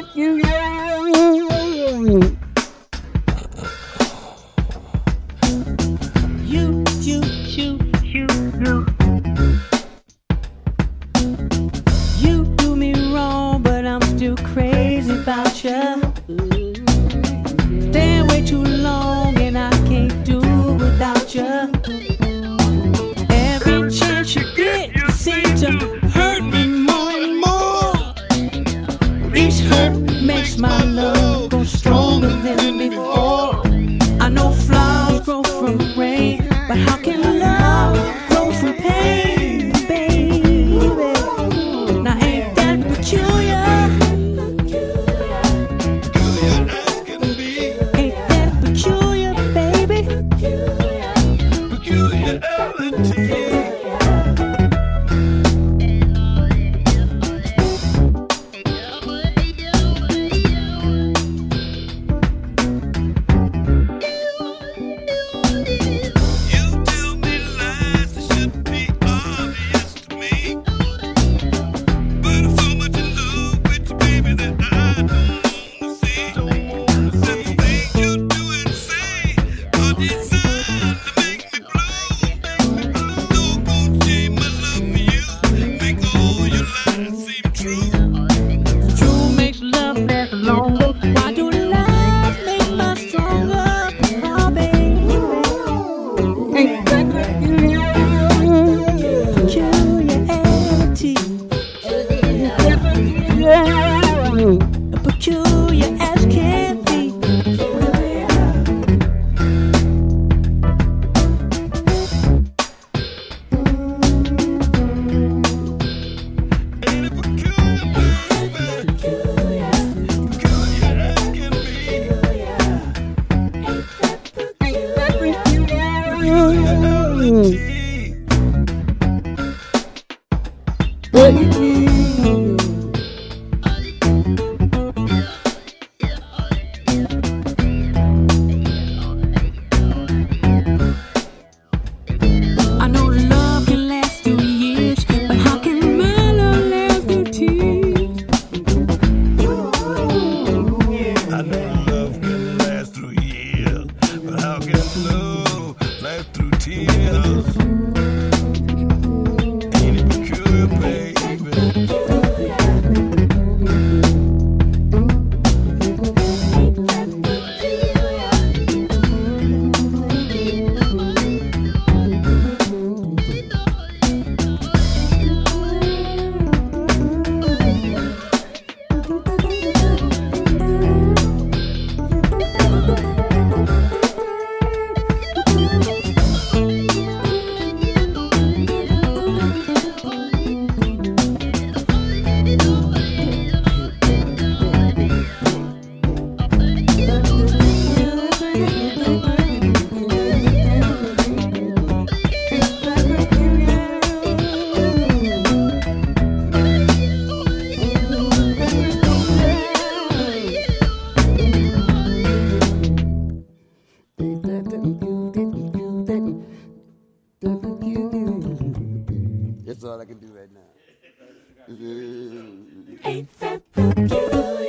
You do me wrong, but I'm still crazy about you. Staying way too long, and I can't do without you. Every chance you get, you seem to hurt me more and more. Each hurt makes my love go stronger than before. I know flowers grow from rain, but how can love grow from pain, baby? Now ain't that peculiar? Ain't that peculiar, baby? Peculiar as can be. I know love can last through years, but how can my love last through tears? I know love can last through years, but how can love last through tears? Ain't it peculiar, baby? That's all I can do right now. Ain't that peculiar?